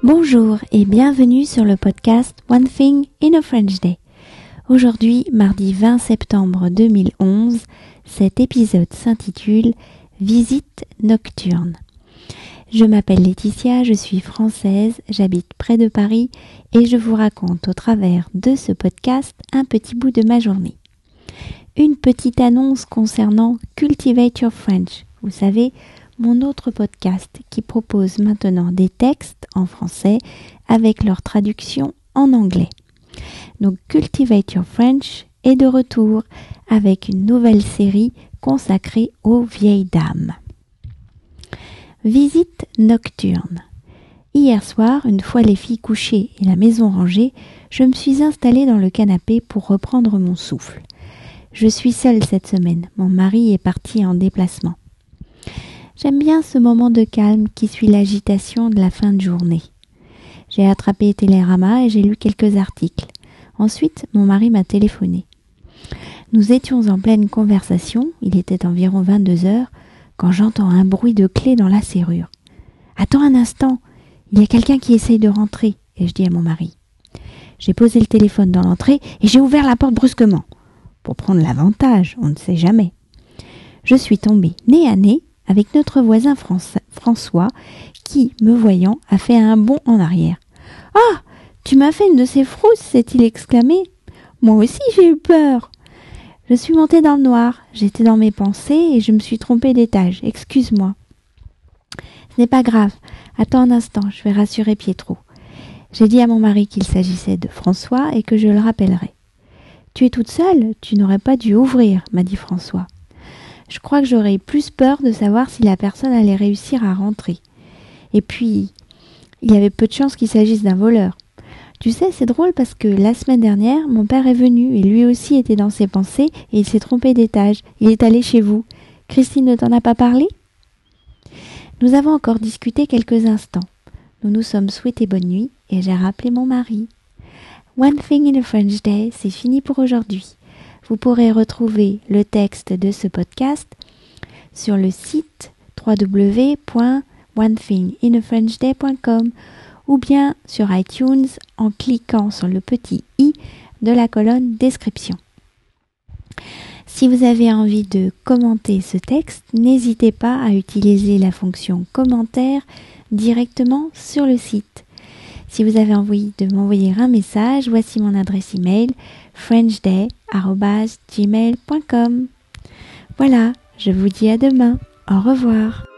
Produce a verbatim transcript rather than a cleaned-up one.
Bonjour et bienvenue sur le podcast One Thing in a French Day. Aujourd'hui, mardi vingt septembre deux mille onze, cet épisode s'intitule « Visite nocturne ». Je m'appelle Laetitia, je suis française, j'habite près de Paris et je vous raconte au travers de ce podcast un petit bout de ma journée. Une petite annonce concernant Cultivate Your French. Vous savez, mon autre podcast qui propose maintenant des textes en français avec leur traduction en anglais. Donc Cultivate Your French est de retour avec une nouvelle série consacrée aux vieilles dames. Visite nocturne. Hier soir, une fois les filles couchées et la maison rangée, je me suis installée dans le canapé pour reprendre mon souffle. Je suis seule cette semaine, mon mari est parti en déplacement. J'aime bien ce moment de calme qui suit l'agitation de la fin de journée. J'ai attrapé Télérama et j'ai lu quelques articles. Ensuite, mon mari m'a téléphoné. Nous étions en pleine conversation, il était environ vingt-deux heures, quand j'entends un bruit de clé dans la serrure. « Attends un instant, il y a quelqu'un qui essaye de rentrer » et je dis à mon mari. J'ai posé le téléphone dans l'entrée et j'ai ouvert la porte brusquement. Pour prendre l'avantage, on ne sait jamais. Je suis tombée nez à nez avec notre voisin François qui, me voyant, a fait un bond en arrière. « Ah, tu m'as fait une de ces frousses !» s'est-il exclamé. « Moi aussi j'ai eu peur !» Je suis montée dans le noir, j'étais dans mes pensées et je me suis trompée d'étage, excuse-moi. Ce n'est pas grave, attends un instant, je vais rassurer Pietro. J'ai dit à mon mari qu'il s'agissait de François et que je le rappellerai. Tu es toute seule, tu n'aurais pas dû ouvrir, m'a dit François. Je crois que j'aurais eu plus peur de savoir si la personne allait réussir à rentrer. Et puis, il y avait peu de chances qu'il s'agisse d'un voleur. Tu sais, c'est drôle parce que la semaine dernière, mon père est venu et lui aussi était dans ses pensées et il s'est trompé d'étage. Il est allé chez vous. Christine ne t'en a pas parlé ? Nous avons encore discuté quelques instants. Nous nous sommes souhaités bonne nuit et j'ai rappelé mon mari. One Thing in a French Day, c'est fini pour aujourd'hui. Vous pourrez retrouver le texte de ce podcast sur le site w w w point one thing in a french day point com ou bien sur iTunes en cliquant sur le petit i de la colonne description. Si vous avez envie de commenter ce texte, n'hésitez pas à utiliser la fonction commentaire directement sur le site. Si vous avez envie de m'envoyer un message, voici mon adresse email frenchday arobase gmail point com. Voilà, je vous dis à demain. Au revoir.